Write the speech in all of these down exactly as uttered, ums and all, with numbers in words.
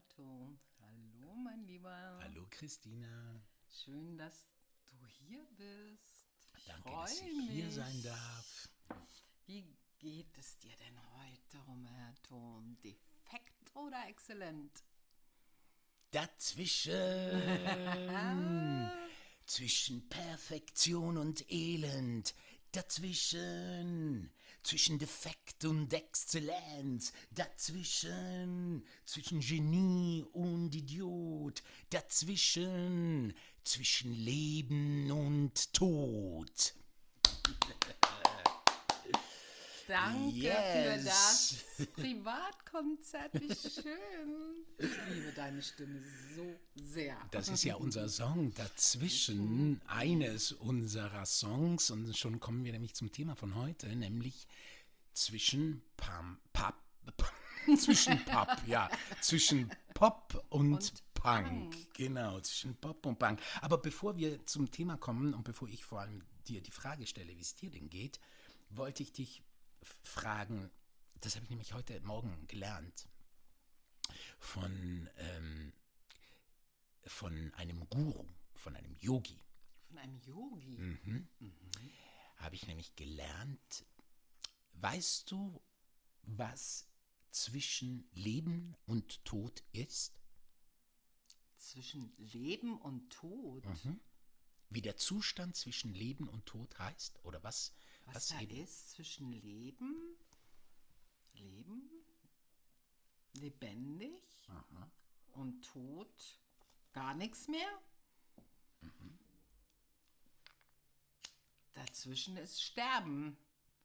Roberto. Hallo, mein Lieber. Hallo, Christina. Schön, dass du hier bist. Ich Danke, freu dass ich mich. hier sein darf. Wie geht es dir denn heute, Roberto? Defekt oder exzellent? Dazwischen. Zwischen Perfektion und Elend. Dazwischen. Zwischen Defekt und Exzellenz. Dazwischen. Zwischen Genie und Idiot. Dazwischen. Zwischen Leben und Tod. Danke Yes. für das Privatkonzert. Wie schön. Ich liebe deine Stimme so sehr. Das ist ja unser Song dazwischen, eines unserer Songs. Und schon kommen wir nämlich zum Thema von heute, nämlich zwischen Pam, Pop, zwischen Pop, ja, zwischen Pop und, Und Punk. Punk. Genau, zwischen Pop und Punk. Aber bevor wir zum Thema kommen und bevor ich vor allem dir die Frage stelle, wie es dir denn geht, wollte ich dich fragen, das habe ich nämlich heute Morgen gelernt, von, ähm, von einem Guru, von einem Yogi, Von einem Yogi. Mhm. habe ich nämlich gelernt, weißt du, was zwischen Leben und Tod ist? Zwischen Leben und Tod. Mhm. Wie der Zustand zwischen Leben und Tod heißt? Oder was, Was, was da eben? ist zwischen Leben, Leben, lebendig Aha. und Tod, gar nichts mehr. Dazwischen ist Sterben.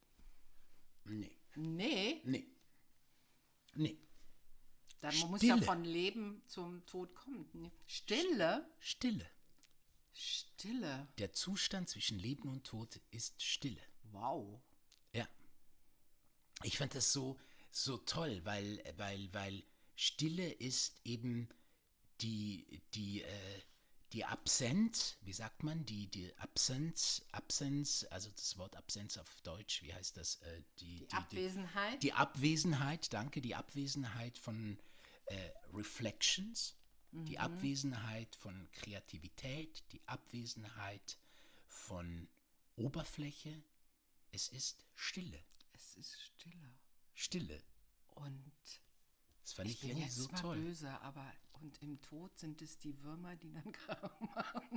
Nee, Nee, nee, nee. dann muss ja Stille. von Leben zum Tod kommen. Nee. Stille, Stille. Stille, Der Zustand zwischen Leben und Tod ist Stille. wow. Ja. Ich fand das so, so toll, weil, weil, weil Stille ist eben die, die, äh, die Absenz, wie sagt man, die, die Absenz, Absenz, also das Wort Absenz auf Deutsch, wie heißt das? Äh, die, Die Abwesenheit. Die Abwesenheit, danke, die Abwesenheit von äh, Reflections, die Abwesenheit von Kreativität, die Abwesenheit von Oberfläche. Es ist Stille. Es ist Stille. Stille. Und Das fand ich, ich bin irgendwie jetzt so mal toll. böse, aber und im Tod sind es die Würmer, die dann Kram machen.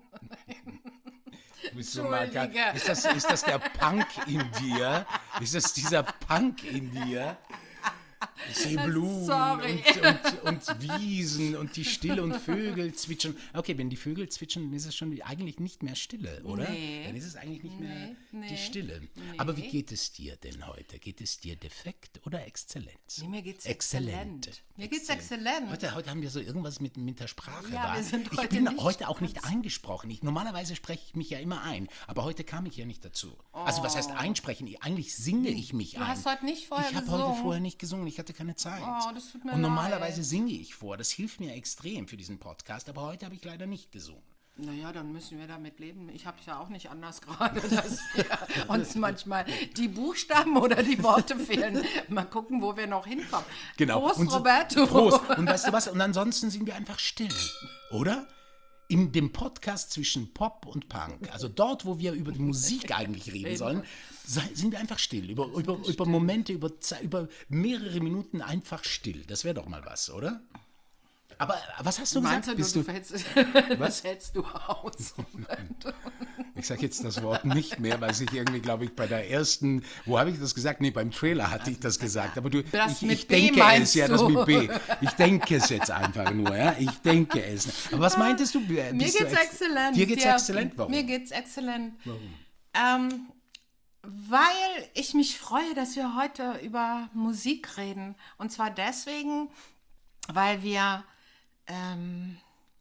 Du bist so mal gar- Entschuldige. ist, das, ist das der Punk in dir? Ist das dieser Punk in dir? Ich sehe Blumen Sorry. und, und, und Wiesen und die Stille und Vögel zwitschern. Okay, wenn die Vögel zwitschern, dann ist es schon eigentlich nicht mehr Stille, oder? Nee. Dann ist es eigentlich nicht mehr Nee, nee, die Stille. nee. Aber wie geht es dir denn heute? Geht es dir defekt oder Exzellenz? Nee, mir geht's Exzellent. exzellent. Mir geht's exzellent. Heute, heute haben wir so irgendwas mit, mit der Sprache. Ja, wa? wir sind ich heute bin nicht heute auch nicht ganz- eingesprochen. Ich, normalerweise spreche ich mich ja immer ein, aber heute kam ich ja nicht dazu. Also was heißt einsprechen? Ich- Eigentlich singe ich mich Du ein. hast heute nicht vorher Ich habe gesungen. heute vorher nicht gesungen, ich hatte keine Zeit. Oh, das tut mir Und normalerweise leid. singe ich vor. Das hilft mir extrem für diesen Podcast, aber heute habe ich leider nicht gesungen. Naja, dann müssen wir damit leben. Ich habe es ja auch nicht anders gerade, dass wir uns manchmal die Buchstaben oder die Worte fehlen. Mal gucken, wo wir noch hinkommen. Genau. Prost, Und so- Roberto. Prost. Und weißt du was? Und ansonsten sind wir einfach still, oder? In dem Podcast zwischen Pop und Punk, also dort, wo wir über die Musik eigentlich reden sollen, sei- sind wir einfach still. Über, über, über Momente, über, Ze- über mehrere Minuten einfach still. Das wäre doch mal was, oder? Aber was hast du Meinst gesagt? du, Bist du, du, hältst, Was? das hältst du aus? ich sage jetzt das Wort nicht mehr, weil ich irgendwie, glaube ich, bei der ersten, wo habe ich das gesagt? Nee, beim Trailer hatte ich das gesagt. Aber du, Das ich, mit ich B denke meinst es, ja, das du? mit B. Ich denke es jetzt einfach nur, ja. Ich denke es. Aber was meintest du? Mir Bist du geht's ex- exzellent. Dir geht's Ja, exzellent? Warum? Mir geht's exzellent. Warum? Ähm, weil ich mich freue, dass wir heute über Musik reden. Und zwar deswegen, weil wir ähm,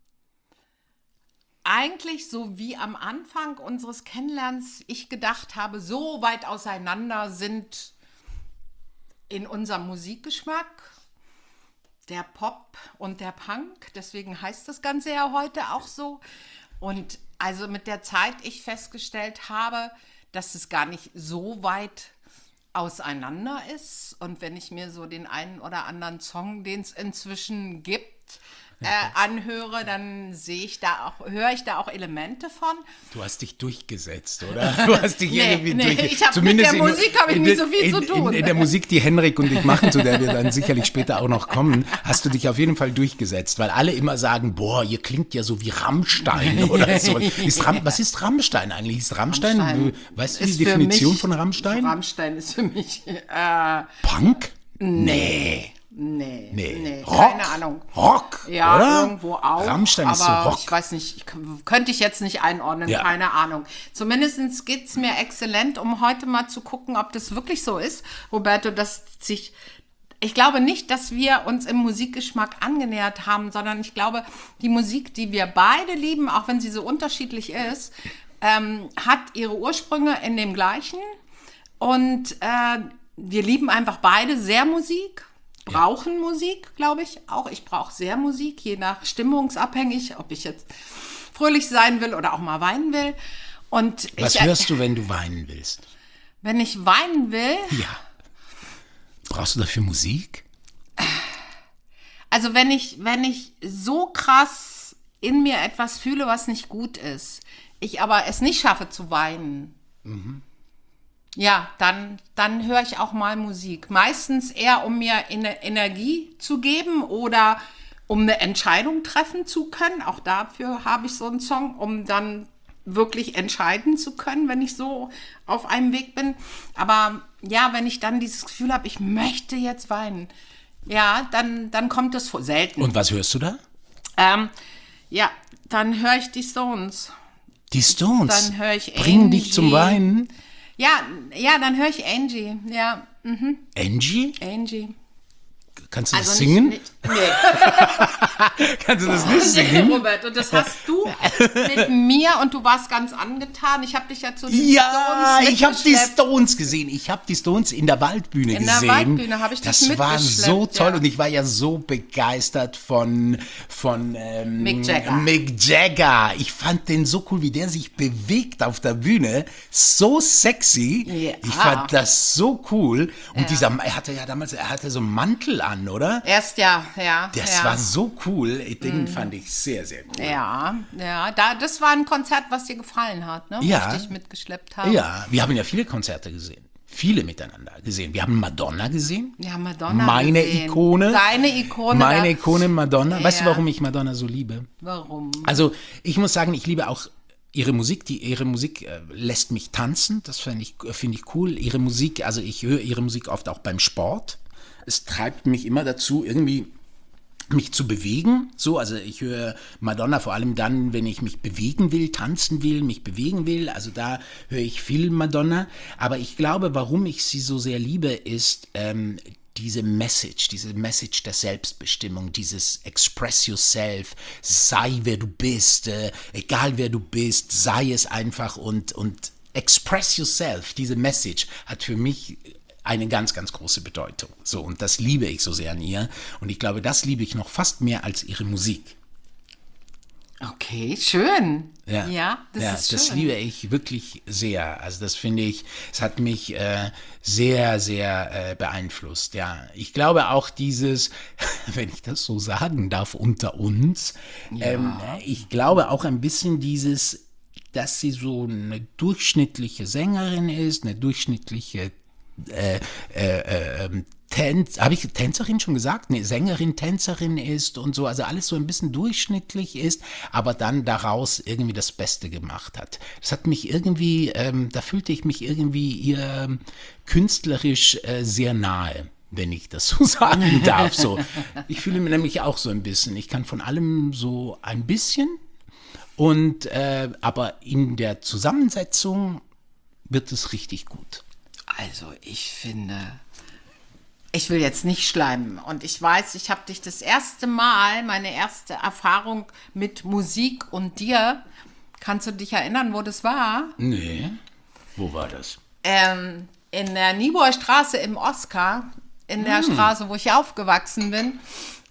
eigentlich so wie am Anfang unseres Kennenlernens ich gedacht habe, so weit auseinander sind in unserem Musikgeschmack der Pop und der Punk. Deswegen heißt das Ganze ja heute auch so. Und also mit der Zeit ich festgestellt habe, dass es gar nicht so weit auseinander ist. Und wenn ich mir so den einen oder anderen Song, den es inzwischen gibt, äh, anhöre, dann sehe ich da auch, höre ich da auch Elemente von. Du hast dich durchgesetzt, oder? Du hast dich nee, irgendwie nee, durchgesetzt. ich hab, Zumindest mit der in, Musik habe ich in, nicht so viel in, zu tun. In, in der Musik, die Henrik und ich machen, zu der wir dann sicherlich später auch noch kommen, hast du dich auf jeden Fall durchgesetzt, weil alle immer sagen, boah, ihr klingt ja so wie Rammstein oder so. Ist Ram, was ist Rammstein eigentlich? Ist Rammstein, Rammstein weißt du die Definition mich, von Rammstein? Rammstein ist für mich äh, Punk? Nee. Nee, nee, nee Rock, keine Ahnung. Rock, ja, oder? Irgendwo auch. Rammstein ist so Rock. Ich weiß nicht, ich, könnte ich jetzt nicht einordnen, ja. Keine Ahnung. Zumindest geht es mir exzellent, um heute mal zu gucken, ob das wirklich so ist, Roberto, dass sich, ich glaube nicht, dass wir uns im Musikgeschmack angenähert haben, sondern ich glaube, die Musik, die wir beide lieben, auch wenn sie so unterschiedlich ist, ähm, hat ihre Ursprünge in dem gleichen und äh, wir lieben einfach beide sehr Musik. Brauchen ja. Musik, glaube ich, auch. Ich brauche sehr Musik, je nach stimmungsabhängig, ob ich jetzt fröhlich sein will oder auch mal weinen will. Und was ich, hörst du, wenn du weinen willst? Wenn ich weinen will? Ja. Brauchst du dafür Musik? Also wenn ich, wenn ich so krass in mir etwas fühle, was nicht gut ist, ich aber es nicht schaffe zu weinen, mhm. Ja, dann, dann höre ich auch mal Musik. Meistens eher, um mir Energie zu geben oder um eine Entscheidung treffen zu können. Auch dafür habe ich so einen Song, um dann wirklich entscheiden zu können, wenn ich so auf einem Weg bin. Aber ja, wenn ich dann dieses Gefühl habe, ich möchte jetzt weinen, ja, dann, dann kommt es vor. Selten. Und was hörst du da? Ähm, ja, dann höre ich die Stones. Die Stones? Dann höre ich Bringen dich zum Weinen? Ja, ja, dann höre ich Angie, ja. Mhm. Angie? Angie. Kannst du also das singen? Nicht, nicht, nee. Kannst du das nicht singen? Nee, Robert, und das hast du mit mir und du warst ganz angetan. Ich habe dich ja zu den ja, Stones Ja, ich habe die Stones gesehen. Ich habe die Stones in der Waldbühne in gesehen. In der Waldbühne habe ich dich Das war so toll ja. und ich war ja so begeistert von, von ähm, Mick Jagger. Mick Jagger. Ich fand den so cool, wie der sich bewegt auf der Bühne. So sexy. Ja. Ich fand das so cool. Und ja. dieser, er hatte ja damals, er hatte so einen Mantel an, oder? Erst ja, ja. Das ja. war so cool. Den mm. fand ich sehr, sehr cool. Ja, ja. Da, das war ein Konzert, was dir gefallen hat, ne? Ja. Wo ich dich mitgeschleppt habe. Ja, wir haben ja viele Konzerte gesehen. Viele miteinander gesehen. Wir haben Madonna gesehen. Ja, Madonna Meine gesehen. Ikone. Deine Ikone. Meine Ikone Madonna. Ja. Weißt du, warum ich Madonna so liebe? Warum? Also, ich muss sagen, ich liebe auch ihre Musik. Die, ihre Musik äh, lässt mich tanzen. Das finde ich, find ich cool. Ihre Musik, also ich höre ihre Musik oft auch beim Sport. Es treibt mich immer dazu, irgendwie mich zu bewegen. So, also ich höre Madonna vor allem dann, wenn ich mich bewegen will, tanzen will, mich bewegen will. Also da höre ich viel Madonna. Aber ich glaube, warum ich sie so sehr liebe, ist ähm, diese Message, diese Message der Selbstbestimmung, dieses Express yourself, sei wer du bist, äh, egal wer du bist, sei es einfach und, und express yourself, diese Message hat für mich eine ganz, ganz große Bedeutung. So, und das liebe ich so sehr an ihr. Und ich glaube, das liebe ich noch fast mehr als ihre Musik. Okay, schön. Ja, ja das ja, ist schön. Das liebe ich wirklich sehr. Also das finde ich, es hat mich äh, sehr, sehr äh, beeinflusst. Ja, ich glaube auch dieses, wenn ich das so sagen darf, unter uns, ja. ähm, ich glaube auch ein bisschen dieses, dass sie so eine durchschnittliche Sängerin ist, eine durchschnittliche Äh, äh, äh, Tänz, habe ich Tänzerin schon gesagt? Nee, Sängerin, Tänzerin ist und so, also alles so ein bisschen durchschnittlich ist, aber dann daraus irgendwie das Beste gemacht hat. Das hat mich irgendwie, ähm, da fühlte ich mich irgendwie ihr ähm, künstlerisch äh, sehr nahe, wenn ich das so sagen darf. So. Ich fühle mich nämlich auch so ein bisschen, ich kann von allem so ein bisschen und äh, aber in der Zusammensetzung wird es richtig gut. Also ich finde, ich will jetzt nicht schleimen und ich weiß, ich habe dich das erste Mal, meine erste Erfahrung mit Musik und dir, kannst du dich erinnern, wo das war? Nee, wo war das? Ähm, in der Niebuhr Straße im Oskar, in der hm. Straße, wo ich aufgewachsen bin.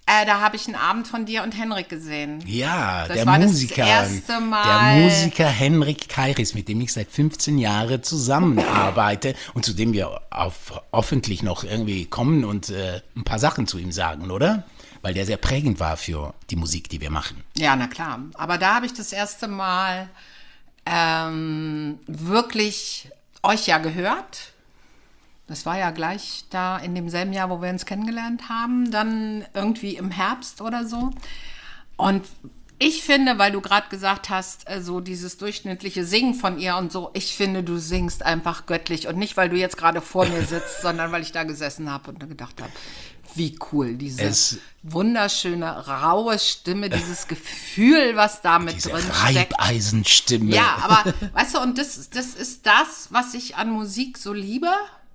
Äh, da habe ich einen Abend von dir und Henrik gesehen. Ja, Das der war das Musiker. erste Der Mal. Musiker Henrik Kairis, mit dem ich seit fünfzehn Jahren zusammenarbeite und zu dem wir auf, hoffentlich noch irgendwie kommen und äh, ein paar Sachen zu ihm sagen, oder? Weil der sehr prägend war für die Musik, die wir machen. Ja, na klar. Aber da habe ich das erste Mal ähm, wirklich euch ja gehört. Das war ja gleich da in demselben Jahr, wo wir uns kennengelernt haben, dann irgendwie im Herbst oder so. Und ich finde, weil du gerade gesagt hast, äh, so dieses durchschnittliche Singen von ihr und so, ich finde, du singst einfach göttlich. Und nicht, weil du jetzt gerade vor mir sitzt, sondern weil ich da gesessen habe und gedacht habe, wie cool, diese Es- wunderschöne, raue Stimme, dieses Gefühl, was da mit Diese drin steckt. Reibeisenstimme. Ja, aber weißt du, und das, das ist das, was ich an Musik so liebe.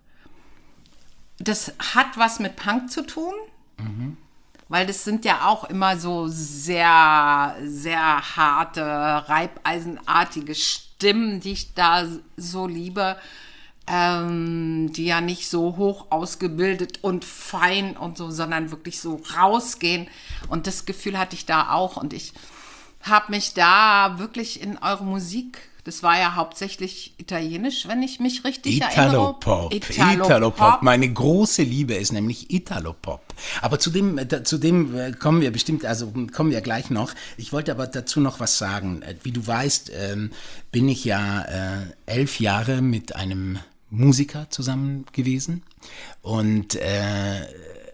Das hat was mit Punk zu tun, weil das sind ja auch immer so sehr, sehr harte, reibeisenartige Stimmen, die ich da so liebe, ähm, die ja nicht so hoch ausgebildet und fein und so, sondern wirklich so rausgehen. Und das Gefühl hatte ich da auch. Und ich habe mich da wirklich in eure Musik, das war ja hauptsächlich italienisch, wenn ich mich richtig Italopop. erinnere. Italopop. Meine große Liebe ist nämlich Italopop. Aber zu dem, äh, da, zu dem äh, kommen wir bestimmt, also kommen wir gleich noch. Ich wollte aber dazu noch was sagen. Äh, Wie du weißt, ähm, bin ich ja äh, elf Jahre mit einem Musiker zusammen gewesen und äh,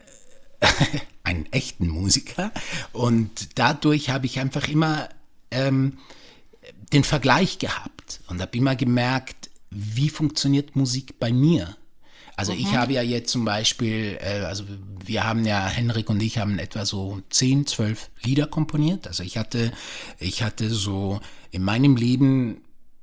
einen echten Musiker. Und dadurch habe ich einfach immer ähm, den Vergleich gehabt und habe immer gemerkt, wie funktioniert Musik bei mir. Also ich habe ja jetzt zum Beispiel, äh, also wir haben ja, Henrik und ich haben etwa so zehn, zwölf Lieder komponiert. Also ich hatte, ich hatte so in meinem Leben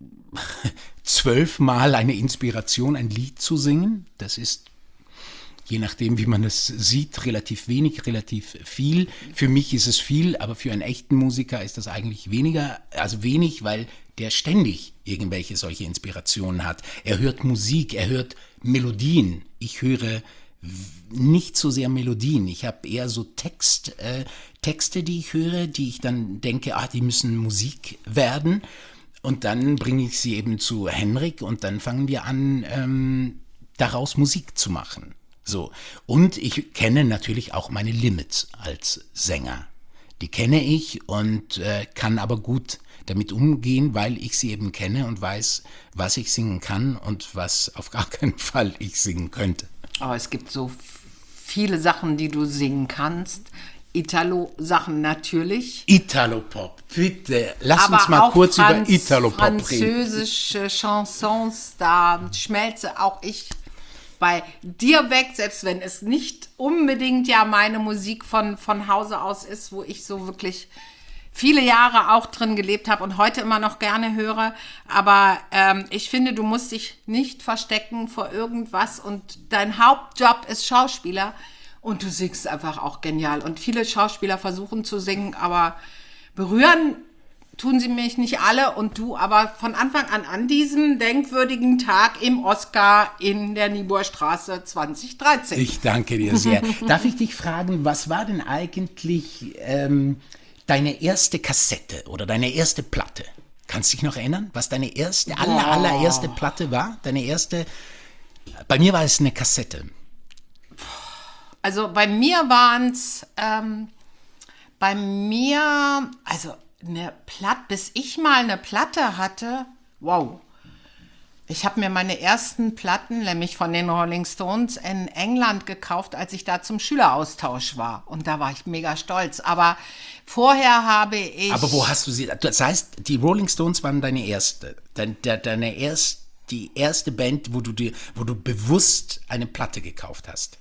zwölfmal eine Inspiration, ein Lied zu singen. Das ist, je nachdem, wie man es sieht, relativ wenig, relativ viel. Für mich ist es viel, aber für einen echten Musiker ist das eigentlich weniger, also wenig, weil der ständig irgendwelche solche Inspirationen hat. Er hört Musik, er hört Melodien. Ich höre nicht so sehr Melodien. Ich habe eher so Text, äh, Texte, die ich höre, die ich dann denke, ah, die müssen Musik werden. Und dann bringe ich sie eben zu Henrik und dann fangen wir an, ähm, daraus Musik zu machen. So. Und ich kenne natürlich auch meine Limits als Sänger. Die kenne ich und äh, kann aber gut damit umgehen, weil ich sie eben kenne und weiß, was ich singen kann und was auf gar keinen Fall ich singen könnte. Aber es gibt so viele Sachen, die du singen kannst. Italo-Sachen natürlich. Italopop, bitte, lass aber uns mal auch kurz Franz- über Italopop reden. französische Chansons, da schmelze auch ich bei dir weg, selbst wenn es nicht unbedingt ja meine Musik von, von Hause aus ist, wo ich so wirklich viele Jahre auch drin gelebt habe und heute immer noch gerne höre. Aber ähm, ich finde, du musst dich nicht verstecken vor irgendwas und dein Hauptjob ist Schauspieler und du singst einfach auch genial. Und viele Schauspieler versuchen zu singen, aber berühren tun sie mich nicht alle und du aber von Anfang an an diesem denkwürdigen Tag im Oscar in der Niebuhrstraße zwanzig dreizehn. Ich danke dir sehr. Darf ich dich fragen, was war denn eigentlich ähm, deine erste Kassette oder deine erste Platte? Kannst du dich noch erinnern, was deine erste, aller, allererste Platte war? Deine erste, bei mir war es eine Kassette. Also bei mir waren es, ähm, bei mir, also eine Platte, bis ich mal eine Platte hatte, wow. Ich habe mir meine ersten Platten, nämlich von den Rolling Stones, in England gekauft, als ich da zum Schüleraustausch war. Und da war ich mega stolz. Aber vorher habe ich... Aber wo hast du sie? Das heißt, die Rolling Stones waren deine erste, deine, deine erst, die erste Band, wo du dir, wo du bewusst eine Platte gekauft hast.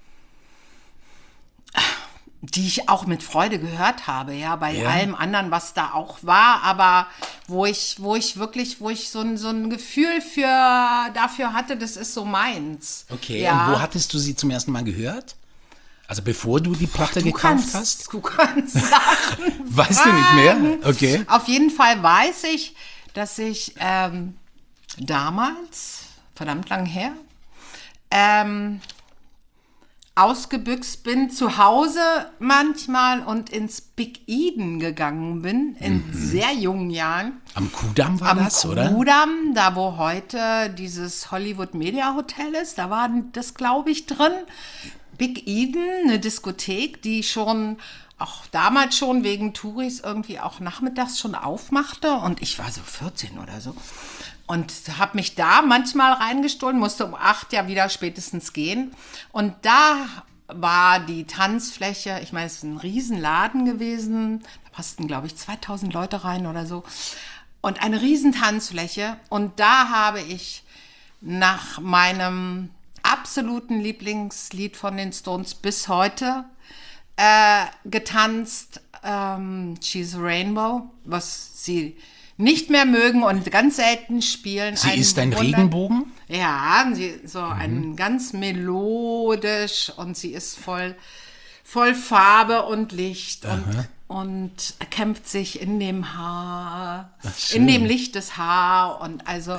Die ich auch mit Freude gehört habe, ja, bei Ja. allem anderen, was da auch war, aber wo ich, wo ich wirklich, wo ich so ein, so ein Gefühl für, dafür hatte, das ist so meins. Okay, ja. und wo hattest du sie zum ersten Mal gehört? Also bevor du die Platte du gekauft kannst, hast? Du kannst Sachen Weißt du nicht mehr? fragen. Okay. Auf jeden Fall weiß ich, dass ich ähm, damals, verdammt lang her, ähm, ausgebüxt bin, zu Hause manchmal und ins Big Eden gegangen bin, in mhm. sehr jungen Jahren. Am Kudamm war Am das, oder? Am Kudamm, da wo heute dieses Hollywood Media Hotel ist, da war das, glaube ich, drin. Big Eden, eine Diskothek, die schon, auch damals schon wegen Touris irgendwie auch nachmittags schon aufmachte. Und ich war so vierzehn oder so. Und habe mich da manchmal reingestohlen, musste um acht ja wieder spätestens gehen. Und da war die Tanzfläche, ich meine, es ist ein Riesenladen gewesen, da passten, glaube ich, zweitausend Leute rein oder so. Und eine riesen Tanzfläche. Und da habe ich nach meinem absoluten Lieblingslied von den Stones bis heute äh, getanzt, ähm, She's a Rainbow, was sie nicht mehr mögen und ganz selten spielen. Sie ist ein Regenbogen? Ja, sie, so mhm. ein ganz melodisch und sie ist voll, voll Farbe und Licht und, und kämpft sich in dem Haar, in dem Licht des Haar und also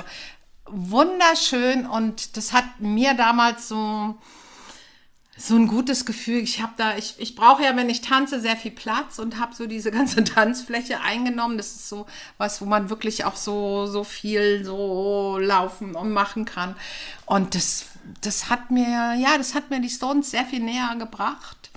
wunderschön und das hat mir damals so so ein gutes Gefühl. Ich habe da, ich, ich brauche ja, wenn ich tanze, sehr viel Platz und habe so diese ganze Tanzfläche eingenommen. Das ist so was, wo man wirklich auch so, so viel so laufen und machen kann. Und das, das hat mir, ja, das hat mir die Stones sehr viel näher gebracht.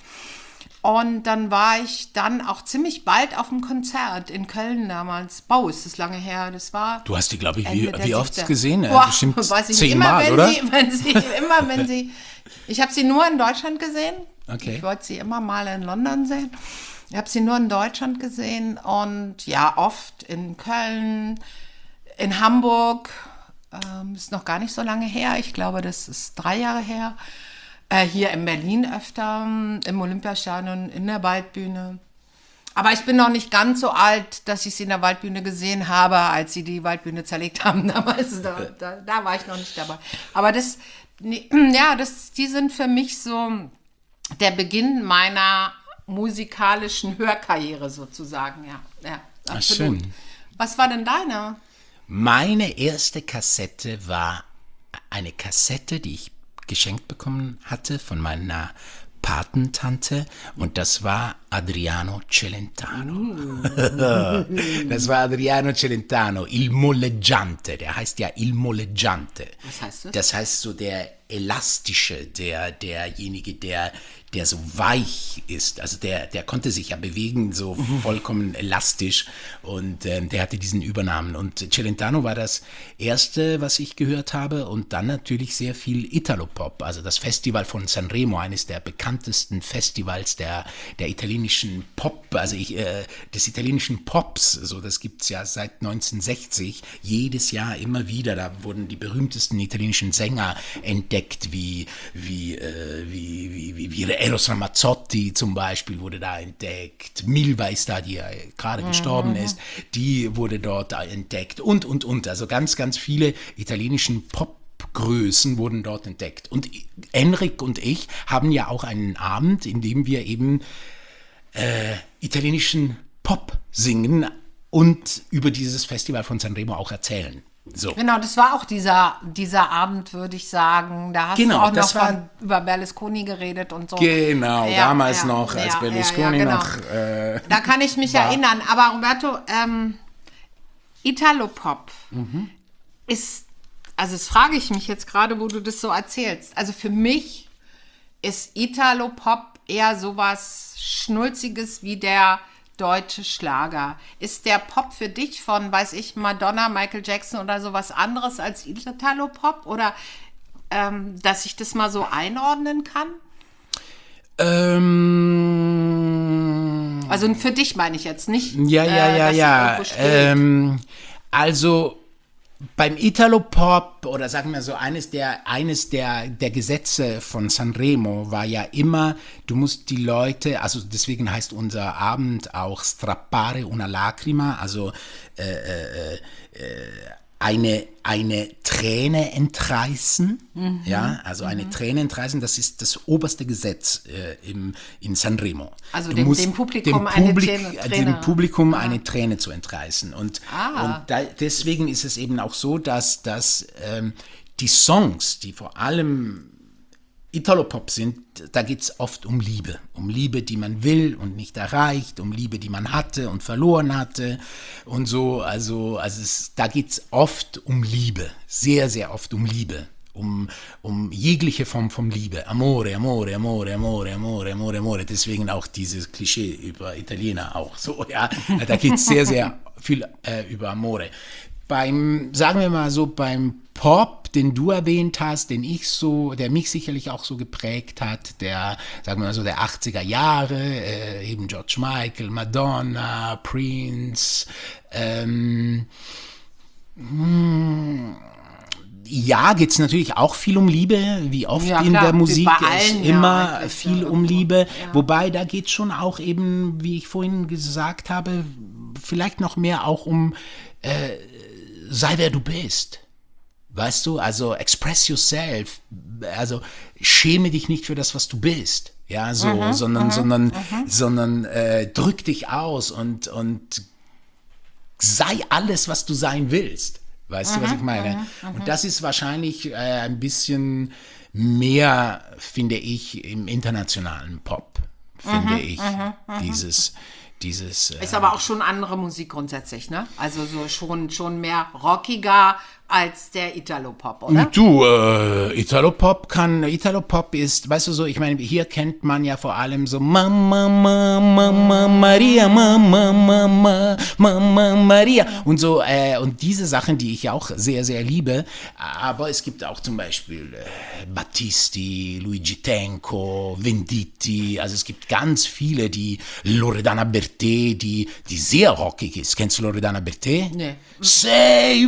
Und dann war ich dann auch ziemlich bald auf dem Konzert in Köln damals. Bau, ist das lange her. Das war. Du hast die, glaube ich, wie, wie oft siebziger gesehen? Boah, bestimmt zehnmal, oder? Sie, wenn sie, immer wenn sie. Ich habe sie nur in Deutschland gesehen. Okay. Ich wollte sie immer mal in London sehen. Ich habe sie nur in Deutschland gesehen und ja, oft in Köln, in Hamburg. Ähm, ist noch gar nicht so lange her. Ich glaube, das ist drei Jahre her. Äh, hier in Berlin öfter, im Olympiastadion, in der Waldbühne. Aber ich bin noch nicht ganz so alt, dass ich sie in der Waldbühne gesehen habe, als sie die Waldbühne zerlegt haben damals. Da, da, da war ich noch nicht dabei. Aber das, ja, das, die sind für mich so der Beginn meiner musikalischen Hörkarriere sozusagen. Ja, ja, absolut. Schön. Was war denn deine? Meine erste Kassette war eine Kassette, die ich geschenkt bekommen hatte von meiner Patentante und das war Adriano Celentano. Mm. Das war Adriano Celentano, Il Molleggiante, der heißt ja Il Molleggiante. Was heißt das? Das heißt so der Elastische, der, derjenige, der, der so weich ist. Also der, der konnte sich ja bewegen, so vollkommen elastisch und ähm, der hatte diesen Übernamen. Und Celentano war das erste, was ich gehört habe und dann natürlich sehr viel Italo-Pop. Also das Festival von Sanremo, eines der bekanntesten Festivals der, der italienischen Pop, also ich, äh, des italienischen Pops. So, das gibt es ja seit neunzehnhundertsechzig, jedes Jahr immer wieder. Da wurden die berühmtesten italienischen Sänger entdeckt, wie, wie, äh, wie, wie, wie, wie Eros Ramazzotti zum Beispiel wurde da entdeckt. Milva ist da, die ja gerade mhm. gestorben ist, die wurde dort entdeckt und, und, und. Also ganz, ganz viele italienischen Popgrößen wurden dort entdeckt. Und Enrik und ich haben ja auch einen Abend, in dem wir eben äh, italienischen Pop singen und über dieses Festival von Sanremo auch erzählen. So. Genau, das war auch dieser, dieser Abend, würde ich sagen. Da hast genau, du auch noch war, von, über Berlusconi geredet und so. Genau, ja, damals ja, noch, als ja, Berlusconi ja, ja, genau. noch äh, da kann ich mich war. erinnern. Aber Roberto, ähm, Italo-Pop mhm. ist, also das frage ich mich jetzt gerade, wo du das so erzählst. Also für mich ist Italo-Pop eher sowas Schnulziges wie der deutsche Schlager. Ist der Pop für dich von, weiß ich, Madonna, Michael Jackson oder sowas anderes als Italo-Pop? Oder ähm, dass ich das mal so einordnen kann? Ähm, also für dich meine ich jetzt nicht. Ja, ja, äh, ja, ja. Ähm, also beim Italo-Pop oder sagen wir so, eines der, eines der, der Gesetze von Sanremo war ja immer, du musst die Leute, also deswegen heißt unser Abend auch Strappare una lacrima, also äh, äh, äh, eine, eine Träne entreißen, mhm. ja, also eine mhm. Träne entreißen, das ist das oberste Gesetz äh, im, in Sanremo. Also dem, dem Publikum dem Publik, eine Träne. Dem Publikum ja. eine Träne zu entreißen. Und, ah. und da, deswegen ist es eben auch so, dass, dass ähm, die Songs, die vor allem Italo-Pop sind, da geht es oft um Liebe. Um Liebe, die man will und nicht erreicht, um Liebe, die man hatte und verloren hatte und so. Also, also es, da geht es oft um Liebe, sehr, sehr oft um Liebe. Um, um jegliche Form von Liebe. Amore, amore, amore, amore, amore, amore, amore. Deswegen auch dieses Klischee über Italiener auch so, ja. Da geht es sehr, sehr viel äh, über Amore. Beim, sagen wir mal so, beim Pop, den du erwähnt hast, den ich so, der mich sicherlich auch so geprägt hat, der, sagen wir mal so, der achtziger Jahre, äh, eben George Michael, Madonna, Prince, ähm, mh, ja, geht es natürlich auch viel um Liebe, wie oft Ja, in klar, der Musik bei ist allen, ja, immer eigentlich, viel ja, um irgendwo. Liebe, Ja. wobei da geht es schon auch eben, wie ich vorhin gesagt habe, vielleicht noch mehr auch um äh, sei wer du bist. Weißt du, also express yourself, also schäme dich nicht für das, was du bist, ja, so, Mhm, sondern, mhm, sondern, mhm. sondern äh, drück dich aus und, und sei alles, was du sein willst. Weißt du, was ich meine? Und das ist wahrscheinlich äh, ein bisschen mehr, finde ich, im internationalen Pop, finde ich, dieses, dieses. Ist Äh, aber auch schon andere Musik grundsätzlich, ne? Also so schon, schon mehr rockiger als der Italo-Pop, oder? Du, äh, Italo-Pop kann, Italo-Pop ist, weißt du so, ich meine, hier kennt man ja vor allem so Mama, Mama, Mama, Maria, Mama, Mama, Mama, Maria und so, äh, und diese Sachen, die ich ja auch sehr, sehr liebe, aber es gibt auch zum Beispiel äh, Battisti, Luigi Tenco, Venditti, also es gibt ganz viele, die Loredana Bertè, die, die sehr rockig ist. Kennst du Loredana Bertè? Nee. Sei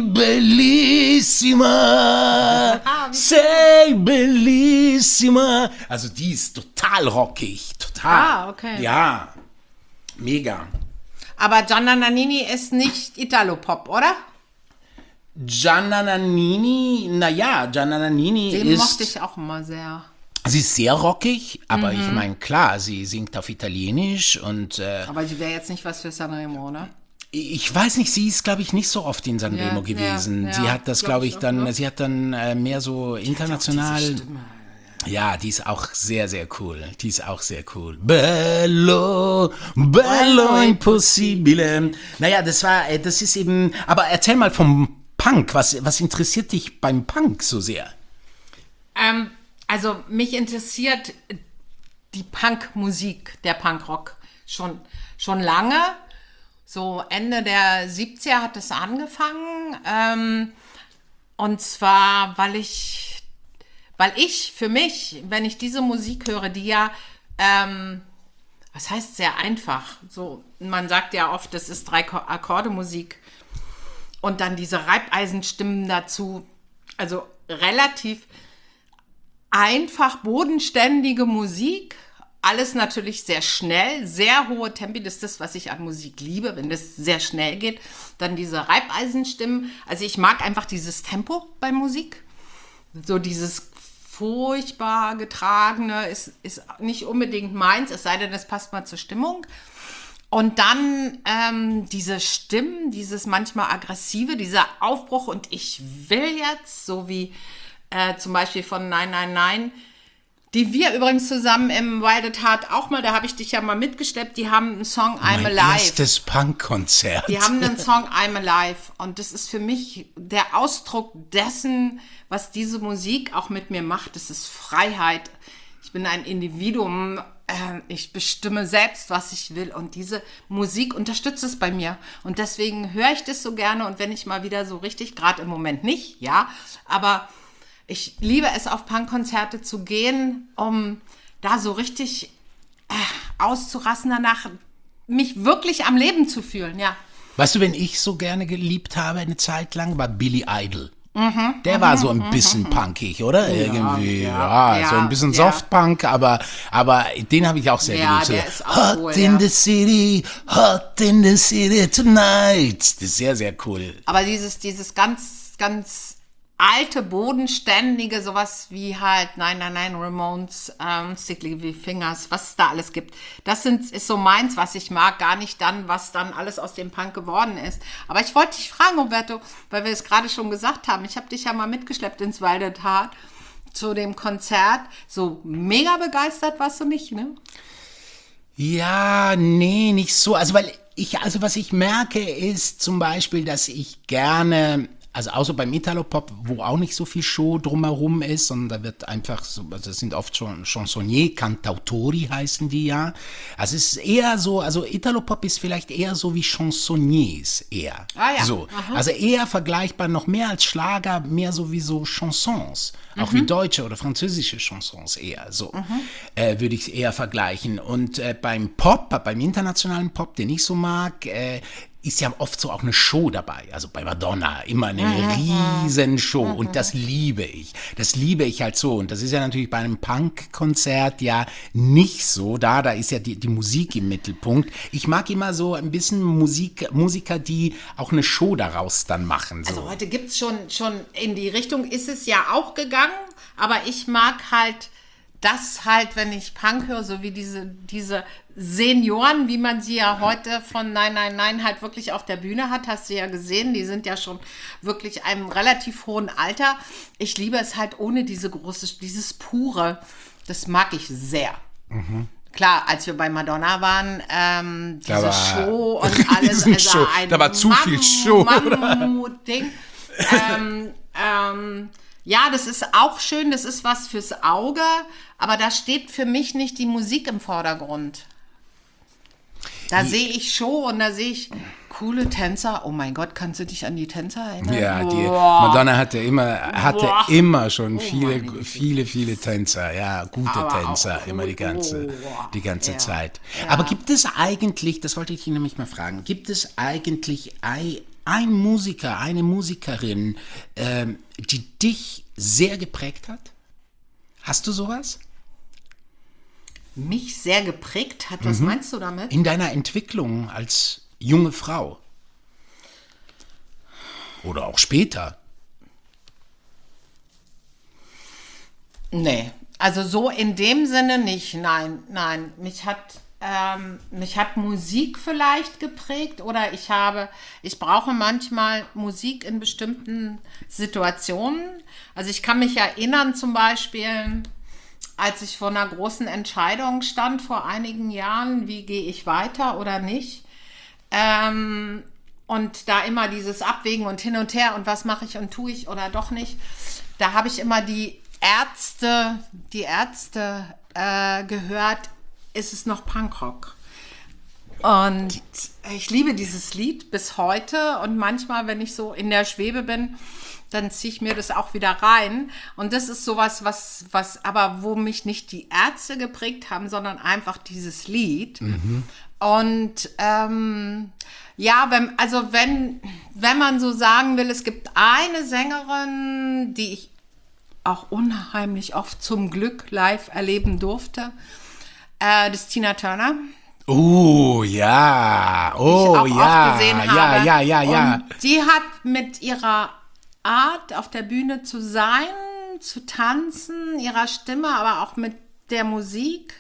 bellissima, sei bellissima. Also die ist total rockig, total. Ah, okay. Ja, mega. Aber Gianna Nannini ist nicht Italo-Pop, oder? Gianna Nannini, naja, Gianna Nannini Den ist... mochte ich auch immer sehr. Sie ist sehr rockig, aber ich meine, klar, sie singt auf Italienisch und... Äh, Aber die wäre jetzt nicht was für Sanremo, oder? Ich weiß nicht, sie ist, glaube ich, nicht so oft in Sanremo Ja, gewesen. ja, sie ja, hat das, glaub glaube ich ich, auch, dann, ne? sie hat dann äh, mehr so international. Diese Stimme. Ja, die ist auch sehr, sehr cool. Die ist auch sehr cool. Bello, bello impossibile. Naja, das war, äh, das ist eben, aber erzähl mal vom Punk. Was, was interessiert dich beim Punk so sehr? Ähm, also mich interessiert die Punkmusik, der Punkrock schon, schon lange. So Ende der siebziger hat es angefangen. Ähm, und zwar, weil ich, weil ich für mich, wenn ich diese Musik höre, die ja, ähm, was heißt sehr einfach, so, man sagt ja oft, das ist drei Akkorde Musik und dann diese Reibeisenstimmen dazu, also relativ einfach bodenständige Musik, alles natürlich sehr schnell, sehr hohe Tempi, das ist das, was ich an Musik liebe, wenn das sehr schnell geht. Dann diese Reibeisenstimmen, also ich mag einfach dieses Tempo bei Musik, so dieses furchtbar getragene ist, ist nicht unbedingt meins, es sei denn, es passt mal zur Stimmung. Und dann ähm, diese Stimmen, dieses manchmal aggressive, dieser Aufbruch und ich will jetzt, so wie äh, zum Beispiel von Nein, Nein, Nein, die wir übrigens zusammen im Wild at Heart auch mal, da habe ich dich ja mal mitgeschleppt, die haben einen Song I'm Mein Alive. erstes Punkkonzert. Die haben einen Song I'm Alive und das ist für mich der Ausdruck dessen, was diese Musik auch mit mir macht. Das ist Freiheit. Ich bin ein Individuum. Äh, ich bestimme selbst, was ich will und diese Musik unterstützt es bei mir und deswegen höre ich das so gerne und wenn ich mal wieder so richtig, gerade im Moment nicht, ja, aber ich liebe es, auf Punkkonzerte zu gehen, um da so richtig äh, auszurasten, danach mich wirklich am Leben zu fühlen, ja. Weißt du, wenn ich so gerne geliebt habe eine Zeit lang, war Billy Idol. Mhm, Der war so ein bisschen punkig, oder? Irgendwie, ja, ja, so ein bisschen ja. Softpunk, aber, aber den habe ich auch sehr Ja, geliebt. So, der ist auch Hot cool, in ja. the city, hot in the city tonight. Das ist sehr, sehr cool. Aber dieses, dieses ganz, ganz alte, bodenständige, sowas wie halt Nein, Nein, Nein, Ramones, ähm, Sickly wie Fingers, was es da alles gibt. Das sind, ist so meins, was ich mag, gar nicht dann, was dann alles aus dem Punk geworden ist. Aber ich wollte dich fragen, Roberto, weil wir es gerade schon gesagt haben, ich habe dich ja mal mitgeschleppt ins Wild at Heart zu dem Konzert. So mega begeistert warst du nicht, ne? Ja, nee, nicht so. Also, weil ich, also was ich merke, ist zum Beispiel, dass ich gerne, also außer beim Italo-Pop, wo auch nicht so viel Show drumherum ist, sondern da wird einfach so, also das sind oft schon Chansonnier, Cantautori heißen die ja. Also es ist eher so, also Italo-Pop ist vielleicht eher so wie Chansonniers eher. Ah ja. So. Aha. Also eher vergleichbar, noch mehr als Schlager, mehr so wie so Chansons. Auch wie deutsche oder französische Chansons eher. So äh, würde ich es eher vergleichen. Und äh, beim Pop, beim internationalen Pop, den ich so mag, äh, ist ja oft so auch eine Show dabei. Also bei Madonna immer eine riesen Show und das liebe ich. Das liebe ich halt so. Und das ist ja natürlich bei einem Punk-Konzert ja nicht so. Da, da ist ja die, die Musik im Mittelpunkt. Ich mag immer so ein bisschen Musik, Musiker, die auch eine Show daraus dann machen. So. Also heute gibt es schon, schon in die Richtung, ist es ja auch gegangen, aber ich mag halt das halt, wenn ich Punk höre, so wie diese, diese Senioren, wie man sie ja heute von Nein, Nein, Nein halt wirklich auf der Bühne hat, hast du ja gesehen, die sind ja schon wirklich einem relativ hohen Alter. Ich liebe es halt ohne diese große, dieses Pure, das mag ich sehr. Mhm. Klar, als wir bei Madonna waren, ähm, diese Da war Show und alles, Riesenshow. also ein Da war zu viel Show, oder? Mammut-Ding. ähm, ähm, ja, das ist auch schön, das ist was fürs Auge, aber da steht für mich nicht die Musik im Vordergrund. Da sehe ich Show und da sehe ich coole Tänzer. Oh mein Gott, kannst du dich an die Tänzer erinnern? Ja, die Boah. Madonna hatte immer, hatte Boah. immer schon Oh viele, meine Güte. viele, viele Tänzer, ja, gute Aber auch Tänzer, gut. immer die ganze, Boah. die ganze Ja. Zeit. Ja. Aber gibt es eigentlich, das wollte ich nämlich mal fragen, gibt es eigentlich ein, ein Musiker, eine Musikerin, ähm, die dich sehr geprägt hat? Hast du sowas? Mich sehr geprägt hat. Was meinst du damit? In deiner Entwicklung als junge Frau? Oder auch später? Nee, also so in dem Sinne nicht. Nein, nein. Mich hat, ähm, mich hat Musik vielleicht geprägt oder ich habe, ich brauche manchmal Musik in bestimmten Situationen. Also ich kann mich erinnern zum Beispiel, als ich vor einer großen Entscheidung stand vor einigen Jahren, wie gehe ich weiter oder nicht. Ähm, und da immer dieses Abwägen und hin und her und was mache ich und tue ich oder doch nicht. Da habe ich immer die Ärzte, die Ärzte äh, gehört, ist es noch Punkrock. Und ich liebe dieses Lied bis heute und manchmal, wenn ich so in der Schwebe bin, dann ziehe ich mir das auch wieder rein. Und das ist sowas, was, was aber wo mich nicht die Ärzte geprägt haben, sondern einfach dieses Lied. Mhm. Und ähm, ja, wenn, also wenn, wenn man so sagen will, es gibt eine Sängerin, die ich auch unheimlich oft zum Glück live erleben durfte, äh, das ist Tina Turner. Oh, ja. Oh, die ich auch ja. oft gesehen ja, habe. ja, ja, ja. Und die hat mit ihrer Art, auf der Bühne zu sein, zu tanzen, ihrer Stimme, aber auch mit der Musik,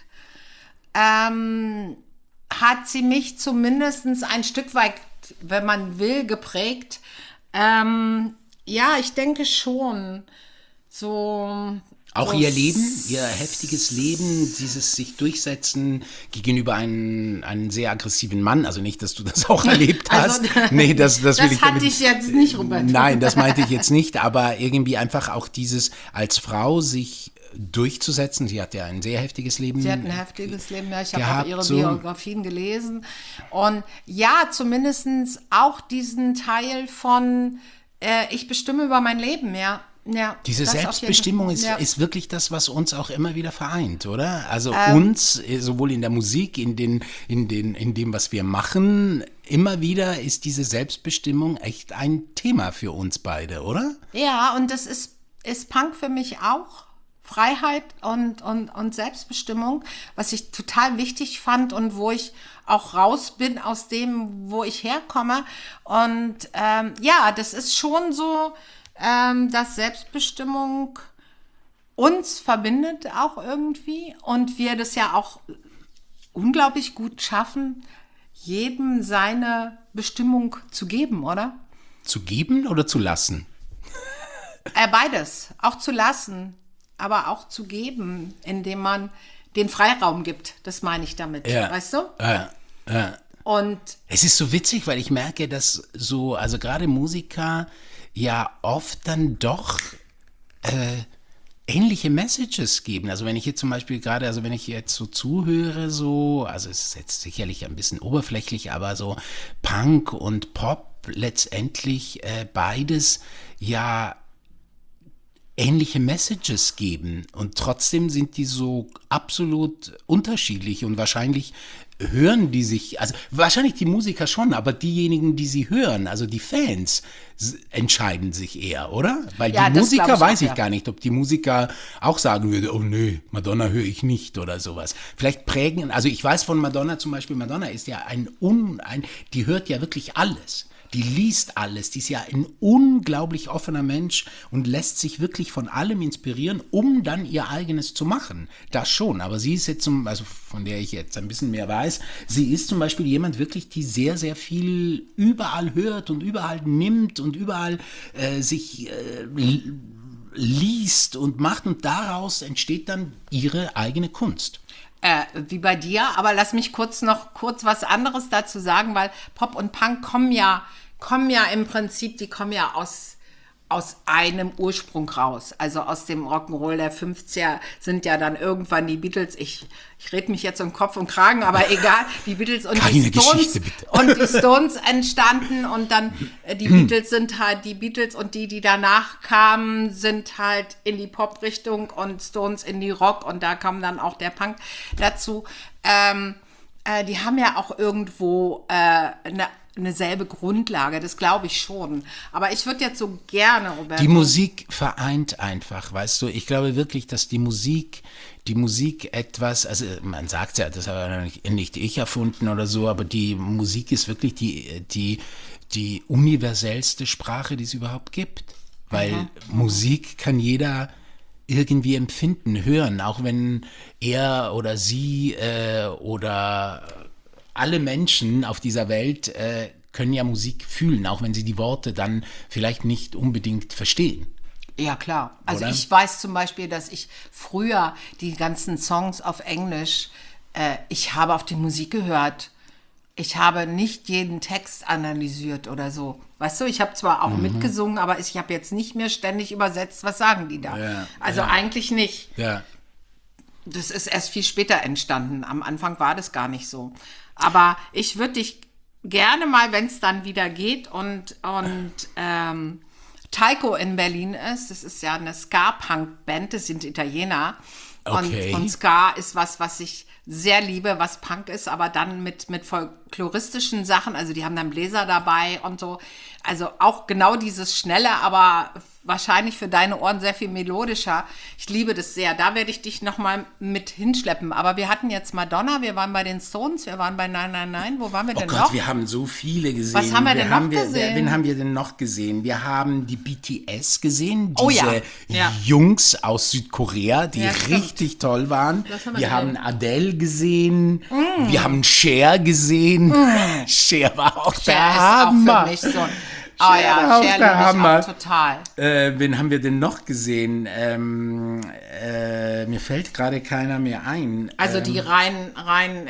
ähm, hat sie mich zumindest ein Stück weit, wenn man will, geprägt. Ähm, ja, ich denke schon. So. Auch so ihr Leben, ihr heftiges Leben, dieses sich durchsetzen gegenüber einem, einem sehr aggressiven Mann, also nicht, dass du das auch erlebt hast. Also, nee, das, das, will das ich hatte damit, ich jetzt nicht, Robert. Nein, das meinte ich jetzt nicht, aber irgendwie einfach auch dieses, als Frau sich durchzusetzen. Sie hat ja ein sehr heftiges Leben. Sie hat ein heftiges Leben, ja. Ich habe gehabt, auch ihre so. Biografien gelesen. Und ja, zumindest auch diesen Teil von, äh, ich bestimme über mein Leben, ja. Ja, Diese das auf jeden Selbstbestimmung Fall. ist, Ja. ist wirklich das, was uns auch immer wieder vereint, oder? Also Ähm. uns, äh, sowohl in der Musik, in, den, in, den, in dem, was wir machen, immer wieder ist diese Selbstbestimmung echt ein Thema für uns beide, oder? Ja, und das ist, ist Punk für mich auch. Freiheit und, und, und Selbstbestimmung, was ich total wichtig fand und wo ich auch raus bin aus dem, wo ich herkomme. Und ähm, ja, das ist schon so, ähm, dass Selbstbestimmung uns verbindet auch irgendwie und wir das ja auch unglaublich gut schaffen, jedem seine Bestimmung zu geben, oder? Zu geben oder zu lassen? Äh, beides, auch zu lassen. aber auch zu geben, indem man den Freiraum gibt. Das meine ich damit, Ja. weißt du? Ja, ja. Und Es ist so witzig, weil ich merke, dass so, also gerade Musiker ja oft dann doch äh, ähnliche Messages geben. Also wenn ich jetzt zum Beispiel gerade, also wenn ich jetzt so zuhöre, so, also es ist jetzt sicherlich ein bisschen oberflächlich, aber so Punk und Pop letztendlich äh, beides ja ähnliche Messages geben und trotzdem sind die so absolut unterschiedlich und wahrscheinlich hören die sich, also wahrscheinlich die Musiker schon, aber diejenigen, die sie hören, also die Fans, s- entscheiden sich eher, oder? Weil Ja, die das Musiker glaub ich weiß auch, ich ja. gar nicht, ob die Musiker auch sagen würden, oh nee, Madonna höre ich nicht oder sowas. Vielleicht prägen, also ich weiß von Madonna zum Beispiel, Madonna ist ja ein, un, ein die hört ja wirklich alles. Die liest alles, die ist ja ein unglaublich offener Mensch und lässt sich wirklich von allem inspirieren, um dann ihr eigenes zu machen. Das schon, aber sie ist jetzt zum, also von der ich jetzt ein bisschen mehr weiß, sie ist zum Beispiel jemand wirklich, die sehr, sehr viel überall hört und überall nimmt und überall äh, sich äh, l- liest und macht und daraus entsteht dann ihre eigene Kunst. Äh, wie bei dir, aber lass mich kurz noch kurz was anderes dazu sagen, weil Pop und Punk kommen ja, kommen ja im Prinzip, die kommen ja aus, aus einem Ursprung raus. Also aus dem Rock'n'Roll der fünfziger sind ja dann irgendwann die Beatles, ich, ich rede mich jetzt um Kopf und Kragen, aber egal, die Beatles und Keine die Stones Geschichte, bitte. und die Stones entstanden und dann äh, die Beatles sind halt, die Beatles und die, die danach kamen, sind halt in die Pop-Richtung und Stones in die Rock und da kam dann auch der Punk dazu. Ähm, äh, die haben ja auch irgendwo äh, eine eine selbe Grundlage, das glaube ich schon. Aber ich würde jetzt so gerne, Roberto. Die Musik vereint einfach, weißt du. Ich glaube wirklich, dass die Musik, die Musik etwas, also man sagt ja, das habe nicht, nicht ich erfunden oder so, aber die Musik ist wirklich die, die, die universellste Sprache, die es überhaupt gibt. Weil Mhm. Musik kann jeder irgendwie empfinden, hören, auch wenn er oder sie äh, oder alle Menschen auf dieser Welt äh, können ja Musik fühlen, auch wenn sie die Worte dann vielleicht nicht unbedingt verstehen. Ja, klar. Also Oder? ich weiß zum Beispiel, dass ich früher die ganzen Songs auf Englisch, äh, ich habe auf die Musik gehört. Ich habe nicht jeden Text analysiert oder so. Weißt du, ich habe zwar auch Mhm. mitgesungen, aber ich habe jetzt nicht mehr ständig übersetzt, was sagen die da. Ja, also ja. eigentlich nicht. Ja. Das ist erst viel später entstanden. Am Anfang war das gar nicht so. Aber ich würde dich gerne mal, wenn es dann wieder geht und, und ähm, Taiko in Berlin ist, das ist ja eine Ska-Punk-Band, das sind Italiener. Okay. Und, und Ska ist was, was ich sehr liebe, was Punk ist, aber dann mit, mit folkloristischen Sachen, also die haben dann Bläser dabei und so. Also auch genau dieses Schnelle, aber wahrscheinlich für deine Ohren sehr viel melodischer. Ich liebe das sehr. Da werde ich dich nochmal mit hinschleppen. Aber wir hatten jetzt Madonna, wir waren bei den Stones, wir waren bei Nein, Nein, Nein. Wo waren wir Oh denn Gott, noch? wir haben so viele gesehen. Was haben wir denn noch wir, gesehen? Wen haben wir denn noch gesehen? Wir haben die B T S gesehen, diese Oh ja, ja. Jungs aus Südkorea, die Ja, stimmt. richtig toll waren. Das haben wir wir haben gesehen. Adele gesehen, wir haben Cher gesehen. Cher war auch der Cher ist Hammer. auch für mich so. Oh Cher ja, war auch Cher der liebe ich Hammer. auch total. Äh, wen haben wir denn noch gesehen? Ähm, äh, mir fällt gerade keiner mehr ein. Also ähm, die rein, rein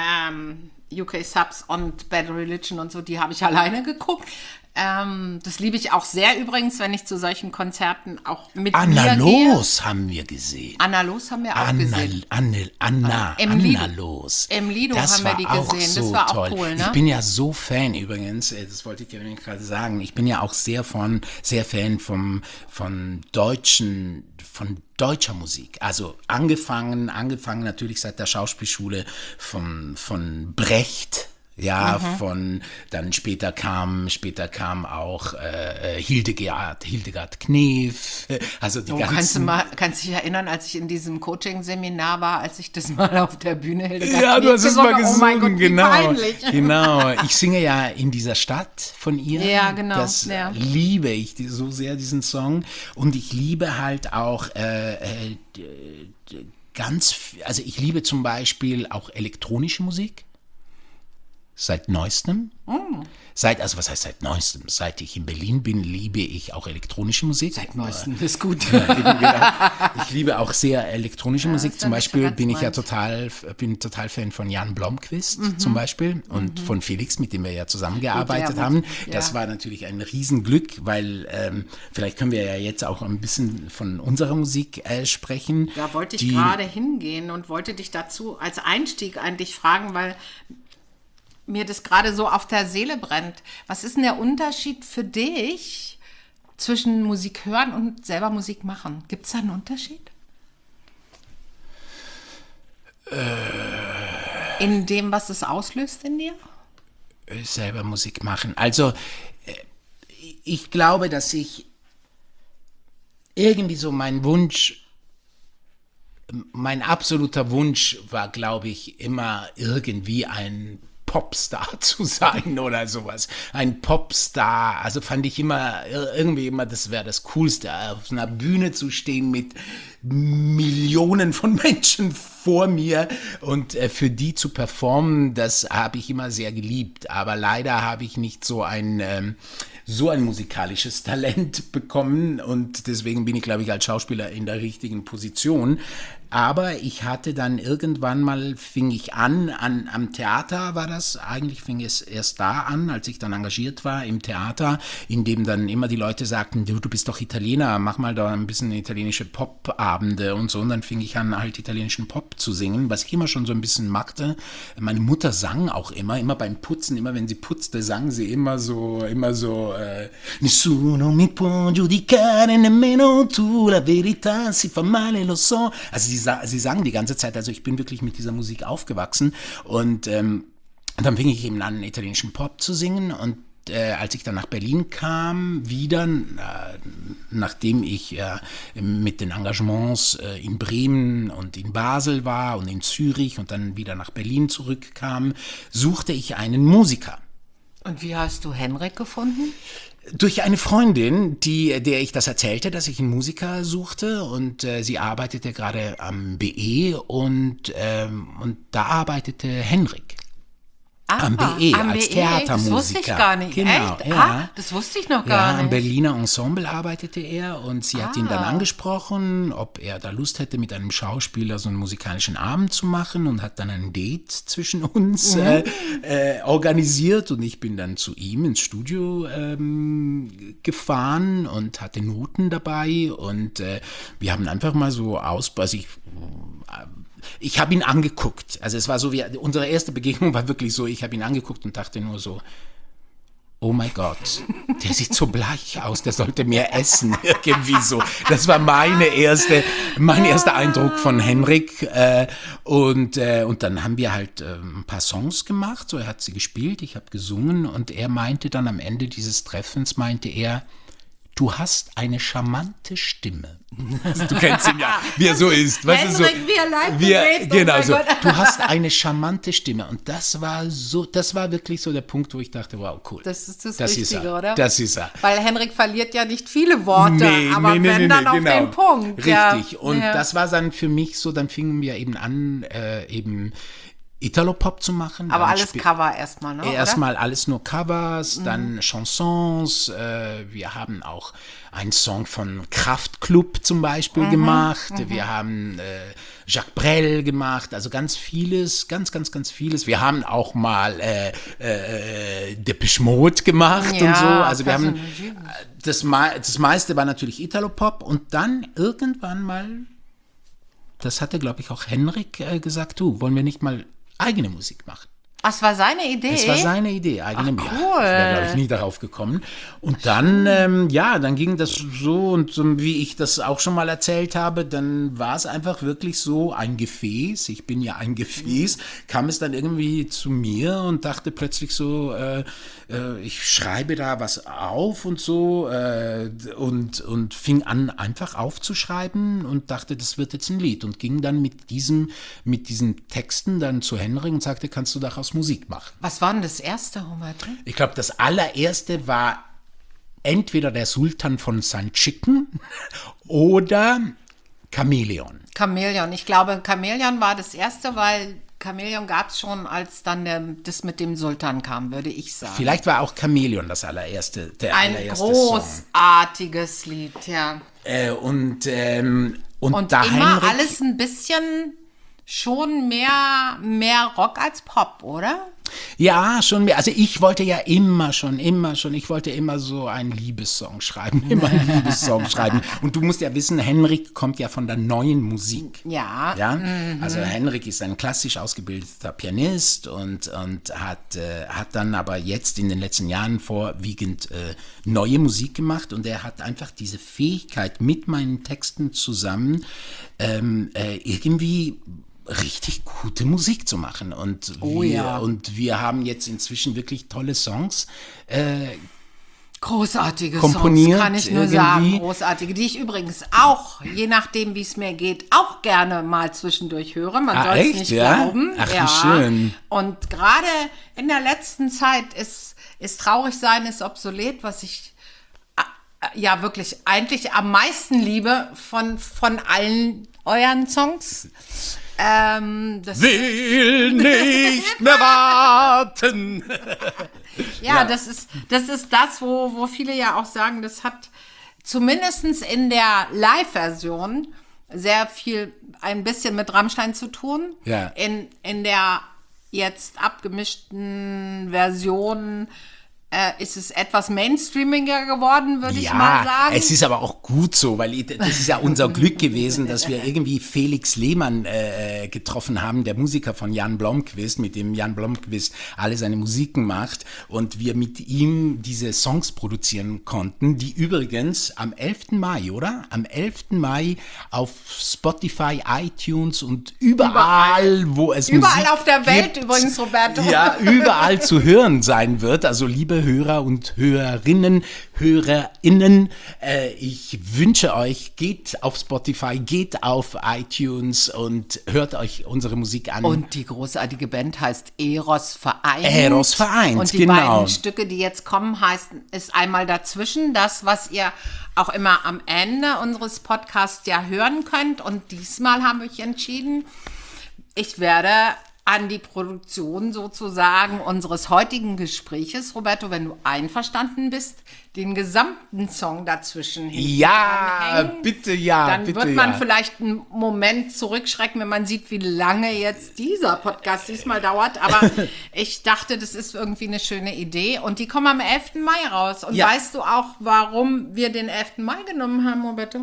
ähm, U K Subs und Bad Religion und so, die habe ich alleine geguckt. Ähm, das liebe ich auch sehr übrigens, wenn ich zu solchen Konzerten auch mit Anna mir gehe. Los haben wir gesehen. Anna Los haben wir auch Anna, gesehen. Anne, Anna, Im Anna Lido. Los. Im Lido das haben wir war die auch gesehen. So Das war auch toll. cool, ne? Ich bin ja so Fan übrigens, äh, das wollte ich dir nämlich gerade sagen, ich bin ja auch sehr von, sehr Fan vom, von deutschen, von deutscher Musik. Also angefangen, angefangen natürlich seit der Schauspielschule von, von Brecht. Ja, Mhm. von, dann später kam, später kam auch äh, Hildegard, Hildegard Knef, also die Oh, ganzen... kannst du mal, kannst dich erinnern, als ich in diesem Coaching-Seminar war, als ich das mal auf der Bühne Hildegard Ja, du Knef hast es mal gesungen habe? gesungen, Oh mein Gott, wie genau. peinlich. Genau. Ich singe ja in dieser Stadt von ihr. Ja, genau, Das ja. liebe ich die- so sehr, diesen Song. Und ich liebe halt auch äh, äh, d- d- ganz, f- also ich liebe zum Beispiel auch elektronische Musik. Seit neuestem. Mm. Seit, also was heißt seit neuestem? Seit ich in Berlin bin, liebe ich auch elektronische Musik. Seit neuestem ist gut. Ja, eben, genau. Ich liebe auch sehr elektronische Ja, Musik. ist Zum ja nicht so Beispiel ganz bin ich ja meins. total, bin total Fan von Jan Blomqvist zum Beispiel und von Felix, mit dem wir ja zusammengearbeitet Gut, ja, haben. ja. Das war natürlich ein Riesenglück, weil ähm, vielleicht können wir ja jetzt auch ein bisschen von unserer Musik äh, sprechen. Da wollte ich die, gerade hingehen und wollte dich dazu als Einstieg eigentlich fragen, weil mir das gerade so auf der Seele brennt. Was ist denn der Unterschied für dich zwischen Musik hören und selber Musik machen? Gibt es da einen Unterschied? Äh, in dem, was es auslöst in dir? Selber Musik machen. Also äh, ich glaube, dass ich irgendwie so mein Wunsch, mein absoluter Wunsch war, glaube ich, immer irgendwie ein Popstar zu sein oder sowas. Ein Popstar, also fand ich immer, irgendwie immer, das wäre das Coolste, auf einer Bühne zu stehen mit Millionen von Menschen vor mir und äh, für die zu performen, das habe ich immer sehr geliebt. Aber leider habe ich nicht so ein, ähm, so ein musikalisches Talent bekommen und deswegen bin ich, glaube ich, als Schauspieler in der richtigen Position. Aber ich hatte dann irgendwann mal, fing ich an, an, am Theater war das, eigentlich fing es erst da an, als ich dann engagiert war im Theater, in dem dann immer die Leute sagten, du, du bist doch Italiener, mach mal da ein bisschen italienische Popabende und so. Und dann fing ich an, halt italienischen Pop zu singen, was ich immer schon so ein bisschen magte. Meine Mutter sang auch immer, immer beim Putzen, immer wenn sie putzte, sang sie immer so, immer so, äh, Nessuno mi può giudicare, nemmeno tu, la verità si fa male, lo so. Also sie Sie sang die ganze Zeit, also ich bin wirklich mit dieser Musik aufgewachsen und ähm, dann fing ich eben an, italienischen Pop zu singen und äh, als ich dann nach Berlin kam, wieder, äh, nachdem ich äh, mit den Engagements äh, in Bremen und in Basel war und in Zürich und dann wieder nach Berlin zurückkam, suchte ich einen Musiker. Und wie hast du Henrik gefunden? Durch eine Freundin, die, der ich das erzählte, dass ich einen Musiker suchte und äh, sie arbeitete gerade am B E und, ähm, und da arbeitete Henrik. Ah, am B E am als B E, Theatermusiker. Das wusste ich gar nicht. Genau, Echt? ja. Ah, das wusste ich noch gar Ja, nicht. am Berliner Ensemble arbeitete er und sie hat ihn dann Ah. angesprochen, ob er da Lust hätte, mit einem Schauspieler so einen musikalischen Abend zu machen und hat dann ein Date zwischen uns Mhm. äh, äh, organisiert und ich bin dann zu ihm ins Studio ähm, gefahren und hatte Noten dabei und äh, wir haben einfach mal so aus, also ich Ich habe ihn angeguckt. Also es war so, wie unsere erste Begegnung war wirklich so, ich habe ihn angeguckt und dachte nur so, oh mein Gott, der sieht so bleich aus, der sollte mehr essen, irgendwie so. Das war meine erste, mein erster Eindruck von Henrik. Äh, und, äh, und dann haben wir halt äh, ein paar Songs gemacht, so er hat sie gespielt, ich habe gesungen und er meinte dann am Ende dieses Treffens, meinte er, du hast eine charmante Stimme. Du kennst ihn ja, wie er so ist. Weißt du, so, Henrik, wie er live wie er- bewegt, oh Genau mein so. Gott. Du hast eine charmante Stimme. Und das war so, das war wirklich so der Punkt, wo ich dachte, wow, cool. Das ist das, das Richtige, ist er. oder? Das ist er. Weil Henrik verliert ja nicht viele Worte, aber wenn dann auf genau. den Punkt. Richtig. Ja. Und ja. das war dann für mich so, dann fingen wir eben an, äh, eben Italo-Pop zu machen. Aber Dann alles spi- Cover erstmal, ne? Erstmal alles nur Covers, Mhm. dann Chansons. Äh, wir haben auch einen Song von Kraftklub zum Beispiel Mhm. gemacht. Wir haben äh, Jacques Brel gemacht. Also ganz vieles, ganz, ganz, ganz vieles. Wir haben auch mal äh, äh, Depeche Mode gemacht Ja, und so. Also wir haben Personal äh, das, mei- das meiste war natürlich Italo-Pop und dann irgendwann mal, das hatte glaube ich auch Henrik äh, gesagt, du, wollen wir nicht mal eigene Musik machen? Was war seine Idee? Das war seine Idee, eigene Ach, ja, cool. Ich wäre, glaube ich, nie darauf gekommen. Und dann, ähm, ja, dann ging das so und so, wie ich das auch schon mal erzählt habe, dann war es einfach wirklich so ein Gefäß. Ich bin ja ein Gefäß. Kam es dann irgendwie zu mir und dachte plötzlich so, äh, äh, ich schreibe da was auf und so äh, und, und fing an, einfach aufzuschreiben und dachte, das wird jetzt ein Lied und ging dann mit diesem, mit diesen Texten dann zu Henrik und sagte, kannst du daraus Musik machen? Was war denn das erste, Hubert? Ich glaube, das allererste war entweder der Sultan von Saint Chicken oder Chamäleon. Chamäleon. Ich glaube, Chamäleon war das erste, weil Chamäleon gab es schon, als dann der, das mit dem Sultan kam, würde ich sagen. Vielleicht war auch Chamäleon das allererste, der Ein allererste Song. großartiges Lied, ja. Äh, und, ähm, und, Und da immer Heinrich, alles ein bisschen schon mehr, mehr Rock als Pop, oder? Ja, schon mehr. Also ich wollte ja immer schon, immer schon, ich wollte immer so einen Liebessong schreiben, immer einen Liebessong schreiben. Und du musst ja wissen, Henrik kommt ja von der neuen Musik. Ja. Ja, also Henrik ist ein klassisch ausgebildeter Pianist und, und hat, äh, hat dann aber jetzt in den letzten Jahren vorwiegend äh, neue Musik gemacht und er hat einfach diese Fähigkeit mit meinen Texten zusammen ähm, äh, irgendwie richtig gute Musik zu machen. Und, Oh wir, ja. und wir haben jetzt inzwischen wirklich tolle Songs äh, Großartige komponiert Songs, kann ich nur irgendwie. sagen. Großartige, die ich übrigens auch, je nachdem, wie es mir geht, auch gerne mal zwischendurch höre. Man Ah, soll es echt, nicht ja? glauben. Ach, wie ja. schön. Und gerade in der letzten Zeit ist, ist traurig sein, ist obsolet, was ich äh, ja wirklich eigentlich am meisten liebe von, von allen euren Songs. Ähm, das Will nicht mehr warten. Ja, Ja. das ist das, ist das wo, wo viele ja auch sagen, das hat zumindest in der Live-Version sehr viel, ein bisschen mit Rammstein zu tun. Ja. In, in der jetzt abgemischten Version äh, ist es etwas mainstreamiger geworden, würde ich mal Ja, sagen. es ist aber auch gut so, weil das ist ja unser Glück gewesen, dass wir irgendwie Felix Lehmann äh, getroffen haben, der Musiker von Jan Blomqvist, mit dem Jan Blomqvist alle seine Musiken macht und wir mit ihm diese Songs produzieren konnten, die übrigens am elften Mai, oder? Am elften Mai auf Spotify, iTunes und überall, wo es Überall Musik auf der Welt gibt, übrigens, Roberto. Ja, überall zu hören sein wird. Also liebe Hörer und Hörerinnen, HörerInnen, äh, ich wünsche euch, geht auf Spotify, geht auf iTunes und hört euch unsere Musik an. Und die großartige Band heißt Eros Vereint. Eros Vereint, Und die genau. beiden Stücke, die jetzt kommen, heißen, ist einmal dazwischen, das, was ihr auch immer am Ende unseres Podcasts ja hören könnt. Und diesmal habe ich entschieden, ich werde an die Produktion sozusagen unseres heutigen Gespräches, Roberto, wenn du einverstanden bist, den gesamten Song dazwischen hinten Ja, dranhängen. bitte ja, Dann bitte wird man ja. vielleicht einen Moment zurückschrecken, wenn man sieht, wie lange jetzt dieser Podcast diesmal dauert. Aber ich dachte, das ist irgendwie eine schöne Idee. Und die kommen am elften Mai raus. Und Ja. weißt du auch, warum wir den elften Mai genommen haben, Roberto?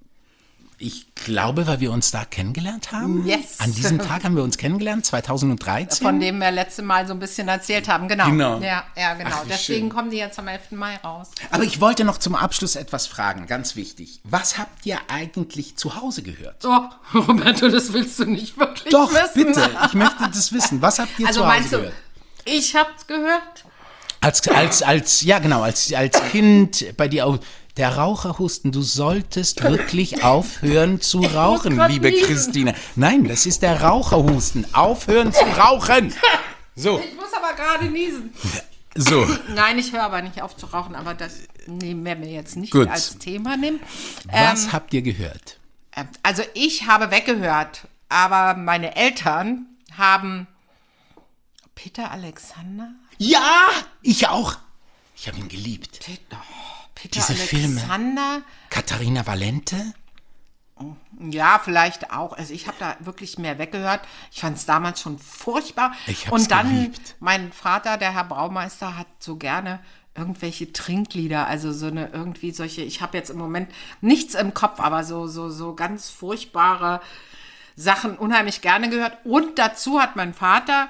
Ich glaube, weil wir uns da kennengelernt haben. Yes. An diesem Tag haben wir uns kennengelernt, zweitausenddreizehn. Von dem wir letzte Mal so ein bisschen erzählt haben. Genau. Genau. Ja, ja, genau. Ach, wie Deswegen schön. kommen die jetzt am elften Mai raus. Aber ich wollte noch zum Abschluss etwas fragen, ganz wichtig. Was habt ihr eigentlich zu Hause gehört? Oh, Roberto, das willst du nicht wirklich Doch, wissen. bitte, ich möchte das wissen. Was habt ihr Also zu Hause meinst du, gehört? ich hab's gehört? Als, als, als, ja genau, als, als Kind bei dir auch, der Raucherhusten, du solltest wirklich aufhören zu rauchen, grad liebe niesen. Christine. Nein, das ist der Raucherhusten. Aufhören zu rauchen. So, Ich muss aber gerade niesen. so. Nein, ich höre aber nicht auf zu rauchen, aber das nehmen wir mir jetzt nicht Gut. als Thema nehmen. Was habt ihr gehört? Ähm, also ich habe weggehört, aber meine Eltern haben Peter Alexander? Ja, ich auch. Ich habe ihn geliebt. Peter, Peter Diese Filme. Alexander? Katharina Valente? Ja, vielleicht auch. Also ich habe da wirklich mehr weggehört. Ich fand es damals schon furchtbar. Ich hab's Und dann, geliebt. mein Vater, der Herr Braumeister, hat so gerne irgendwelche Trinklieder, also so eine irgendwie solche, ich habe jetzt im Moment nichts im Kopf, aber so, so, so ganz furchtbare Sachen unheimlich gerne gehört. Und dazu hat mein Vater,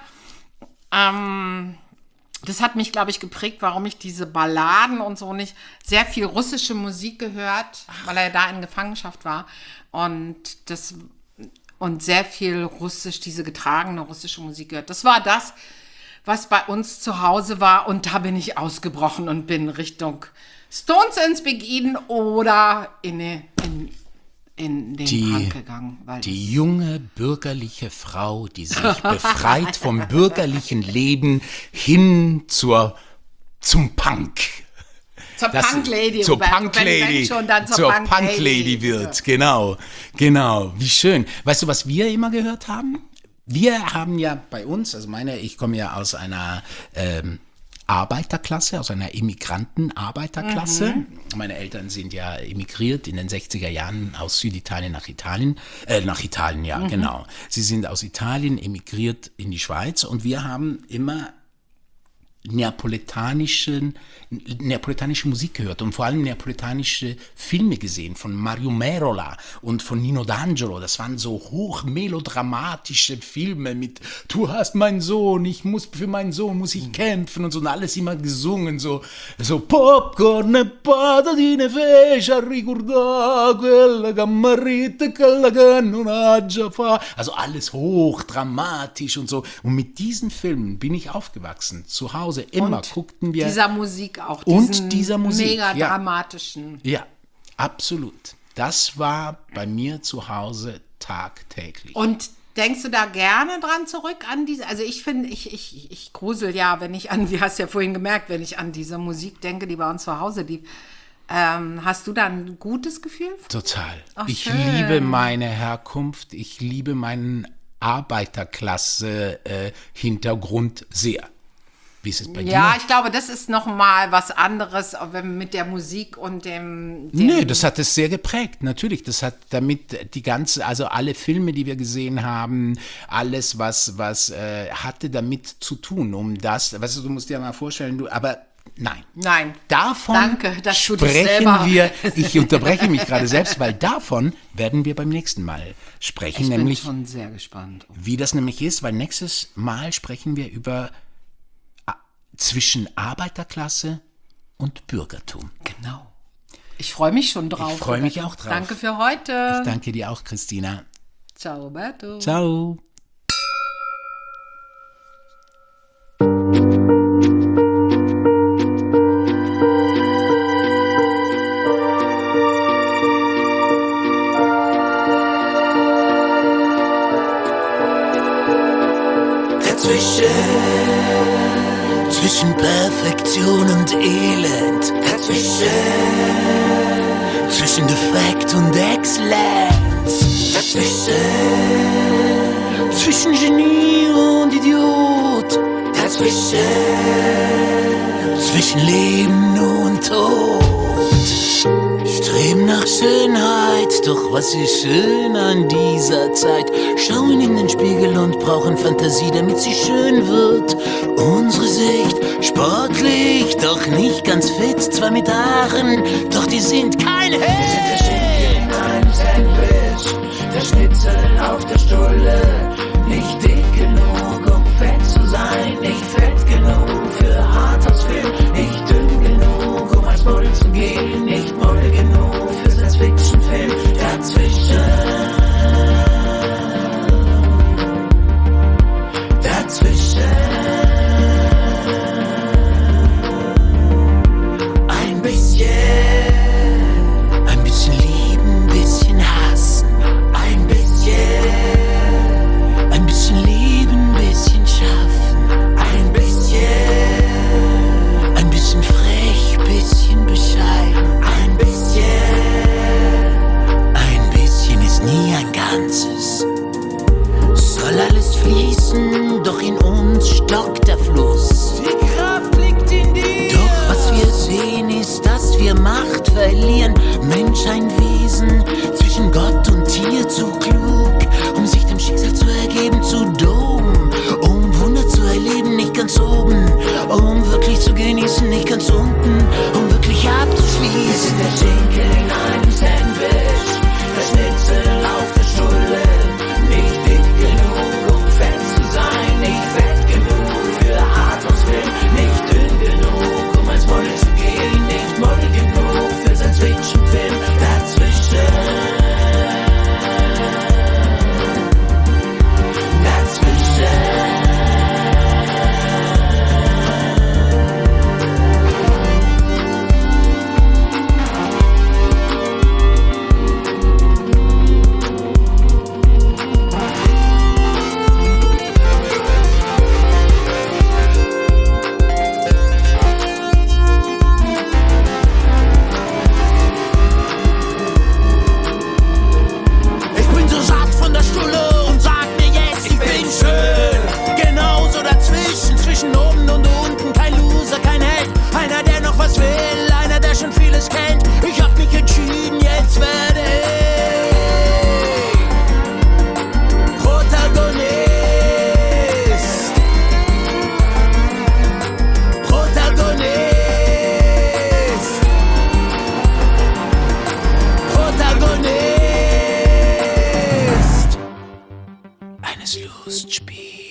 ähm, das hat mich, glaube ich, geprägt, warum ich diese Balladen und so nicht, sehr viel russische Musik gehört, weil er da in Gefangenschaft war. Und das und sehr viel russisch, diese getragene russische Musik gehört. Das war das, was bei uns zu Hause war. Und da bin ich ausgebrochen und bin Richtung Stones ins Big Eden oder in, in, in den Die- Punk gegangen. Weil Die junge bürgerliche Frau, die sich befreit vom bürgerlichen Leben hin zur, zum Punk. zur Das- Punk Lady. Zur Roberto. Punk Wenn- wenn Lady. schon, dann zur, zur Punk, Punk Lady wird. Genau, genau. Wie schön. Weißt du, was wir immer gehört haben? Wir haben ja bei uns, also meine, ich komme ja aus einer ähm, Arbeiterklasse, aus einer Immigranten-Arbeiterklasse. Mhm. Meine Eltern sind ja emigriert in den sechziger Jahren aus Süditalien nach Italien. Äh, nach Italien, ja, mhm. genau. Sie sind aus Italien emigriert in die Schweiz und wir haben immer neapolitanischen, neapolitanische Musik gehört und vor allem neapolitanische Filme gesehen von Mario Merola und von Nino D'Angelo. Das waren so hochmelodramatische Filme mit "Du hast meinen Sohn, ich muss für meinen Sohn muss ich kämpfen" und so, und alles immer gesungen, so so Popcorn e patatine fece a ricordare quella cammarita quella che non ha già fa. Also alles hochdramatisch und so. Und mit diesen Filmen bin ich aufgewachsen, zu Hause. Immer und guckten wir. Dieser Musik auch. Und dieser Musik. Mega dramatischen. Ja, ja, absolut. Das war bei mir zu Hause tagtäglich. Und denkst du da gerne dran zurück an diese, also ich finde, ich, ich, ich grusel ja, wenn ich an, wie hast du ja vorhin gemerkt, wenn ich an diese Musik denke, die bei uns zu Hause lief. Ähm, hast du da ein gutes Gefühl? Total. Ach, ich schön. liebe meine Herkunft, ich liebe meinen Arbeiterklasse-Hintergrund äh, sehr. Wie ist es bei ja, dir? Ich glaube, das ist noch mal was anderes wenn mit der Musik und dem, dem... Nee, das hat es sehr geprägt, natürlich. Das hat damit die ganze, also alle Filme, die wir gesehen haben, alles, was, was äh, hatte damit zu tun, um das, weißt du, du musst dir mal vorstellen, du, aber nein. Nein. Davon Danke, dass du das sprechen selber... wir, ich unterbreche mich gerade selbst, weil davon werden wir beim nächsten Mal sprechen. Ich nämlich, bin schon sehr gespannt. Wie das nämlich ist, weil nächstes Mal sprechen wir über zwischen Arbeiterklasse und Bürgertum. Genau. Ich freue mich schon drauf. Ich freue mich auch drauf. Danke für heute. Ich danke dir auch, Christina. Ciao, Roberto. Ciao. Zwischen Perfektion und Elend, dazwischen, zwischen Defekt und Exzellenz, dazwischen, zwischen Genie und Idiot, dazwischen, zwischen Leben und Tod. Streben nach Schönheit, doch was ist schön an dieser Zeit? Schauen in den Spiegel und brauchen Fantasie, damit sie schön wird. Unsere Sicht sportlich, doch nicht ganz fit. Zwar mit Haaren, doch die sind kein Hit. Wir sind der Schinken in einem Sandwich, der Schnitzel auf der Stulle. Nicht dick genug, um fett zu sein, nicht fett genug für Arthouse-Film, nicht dünn genug, um als Model zu gehen, nicht Model genug für Science-Fiction-Film. Dazwischen, dazwischen, ein bisschen, ein bisschen lieben, ein bisschen hassen, ein bisschen, ein bisschen lieben, ein bisschen schaffen, ein bisschen, ein bisschen frech, bisschen bescheiden, ein bisschen, ein bisschen ist nie ein Ganzes. Soll alles fließen, doch in uns stockt der Fluss. Die Kraft liegt in dir. Doch was wir sehen ist, dass wir Macht verlieren. Mensch ein Wesen, zwischen Gott und Tier zu klug, um sich dem Schicksal zu ergeben, zu dumm, um Wunder zu erleben, nicht ganz oben, um wirklich zu genießen, nicht ganz unten, um wirklich abzuschließen. Wir sind der Schinken in einem Sandwich, der Schnitzel auf der Stulle. Nicht dick genug, um fett zu sein, nicht fett genug für Arthouse-Film, nicht dünn genug, um als Model zu gehen, nicht Model genug für Science-Fiction-Film. Dazwischen, dazwischen. Lustspiel.